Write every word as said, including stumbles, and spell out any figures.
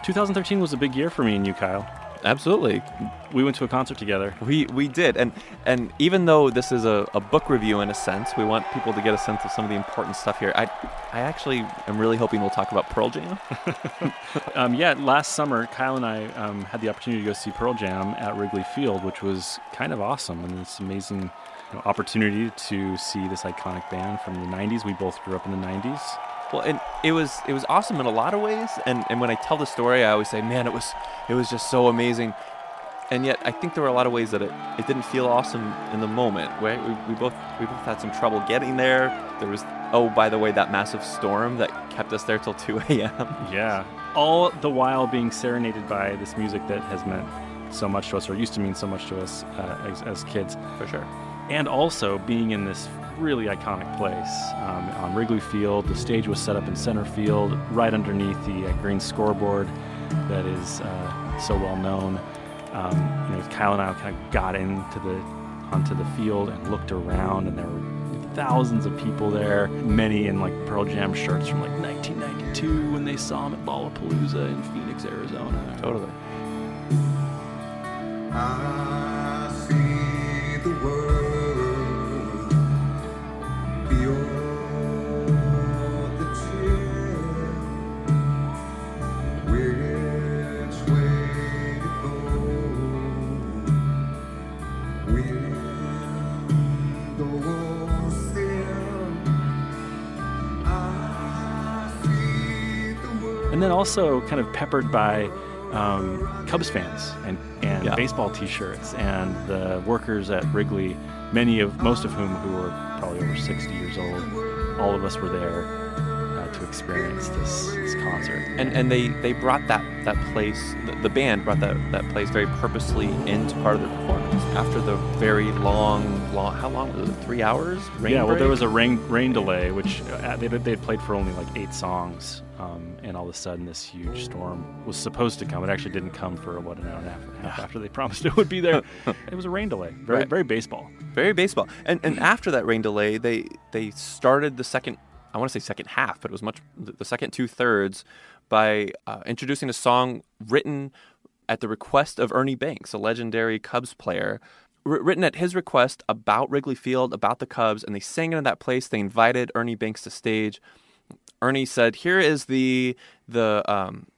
twenty thirteen was a big year for me and you, Kyle. Absolutely. We went to a concert together. We we did. And and even though this is a, a book review in a sense, we want people to get a sense of some of the important stuff here. I I actually am really hoping we'll talk about Pearl Jam. um, yeah, last summer, Kyle and I um, had the opportunity to go see Pearl Jam at Wrigley Field, which was kind of awesome. And it's amazing you know, opportunity to see this iconic band from the nineties. We both grew up in the nineties. Well, and it was it was awesome in a lot of ways, and, and when I tell the story, I always say, man, it was it was just so amazing. And yet, I think there were a lot of ways that it, it didn't feel awesome in the moment. Right? We, we both we both had some trouble getting there. There was oh, by the way, that massive storm that kept us there till two a.m. Yeah, all the while being serenaded by this music that has meant so much to us, or used to mean so much to us uh, as, as kids, for sure. And also being in this really iconic place um, on Wrigley Field. The stage was set up in center field, right underneath the uh, green scoreboard that is uh, so well known. Um, you know, Kyle and I kind of got into the onto the field and looked around, and there were thousands of people there. Many in like Pearl Jam shirts from like nineteen ninety-two when they saw them at Lollapalooza in Phoenix, Arizona. Totally. I see the world. And then also kind of peppered by um, Cubs fans and, and yeah. baseball T-shirts and the workers at Wrigley, many of most of whom who were probably over sixty years old. All of us were there uh, to experience this, this concert. And and they, they brought that, that place, the, the band brought that, that place very purposely into part of their performance. After the very long, long how long was it, three hours? Rain yeah, well, break? there was a rain rain delay, which uh, they they had played for only like eight songs. Um, and all of a sudden, this huge storm was supposed to come. It actually didn't come for, what, an hour and a half, and a half after they promised it would be there. It was a rain delay. Very, right. very baseball. Very baseball. And and after that rain delay, they they started the second, I want to say second half, but it was much, the second two-thirds by uh, introducing a song written at the request of Ernie Banks, a legendary Cubs player, r- written at his request about Wrigley Field, about the Cubs, and they sang it in that place. They invited Ernie Banks to stage. Ernie said, "Here is the the um,